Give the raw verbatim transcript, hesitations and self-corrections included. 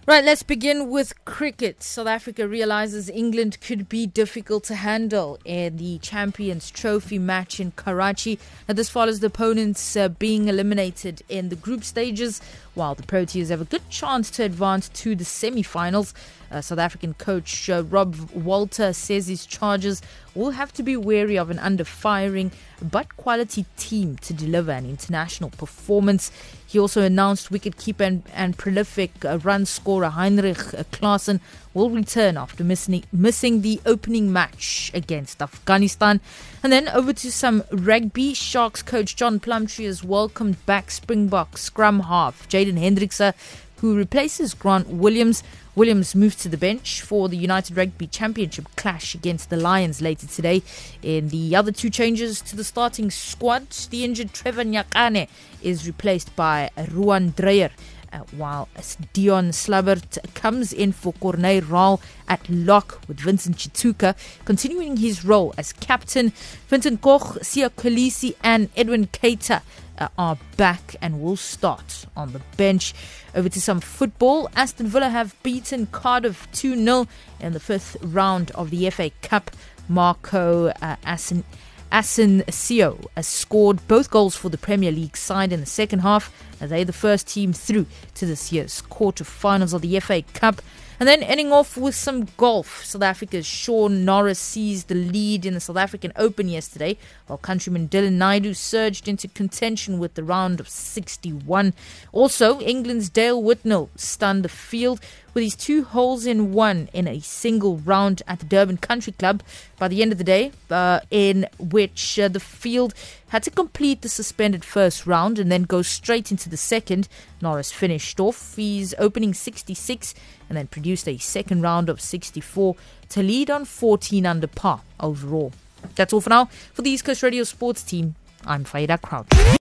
Right, let's begin with cricket. South Africa realizes England could be difficult to handle in the Champions Trophy match in Karachi. Now, this follows the opponents uh, being eliminated in the group stages, while the Proteas have a good chance to advance to the semi-finals. Uh, South African coach uh, Rob Walter says his Chargers will have to be wary of an under-firing but quality team to deliver an international performance. He also announced wicketkeeper and, and prolific uh, run scorer Heinrich uh, Klaasen will return after missing, missing the opening match against Afghanistan. And then over to some rugby. Sharks coach John Plumtree has welcomed back Springbok scrum half Jaden Hendrickse, who replaces Grant Williams. Williams moves to the bench for the United Rugby Championship clash against the Lions later today. In the other two changes to the starting squad, the injured Trevor Nyakane is replaced by Ruan Dreyer, uh, while Dion Slabbert comes in for Corneille Raal at lock with Vincent Chituka, continuing his role as captain. Vincent Koch, Sia Kolisi and Edwin Keita Uh, are back and will start on the bench. Over to some football. Aston Villa have beaten Cardiff two nil in the fifth round of the F A Cup. Marco uh, Asen- Asensio has scored both goals for the Premier League side in the second half. They're the first team through to this year's quarter-finals of the F A Cup. And then ending off with some golf. South Africa's Shaun Norris seized the lead in the South African Open yesterday, while countryman Dylan Naidu surged into contention with the round of sixty-one. Also, England's Dale Whitnell stunned the field with his two holes in one in a single round at the Durban Country Club by the end of the day, uh, in which uh, the field had to complete the suspended first round and then go straight into the second. Norris finished off his opening sixty-six and then produced a second round of sixty-four to lead on fourteen under par overall. That's all for now. For the East Coast Radio Sports team, I'm Faida Crouch.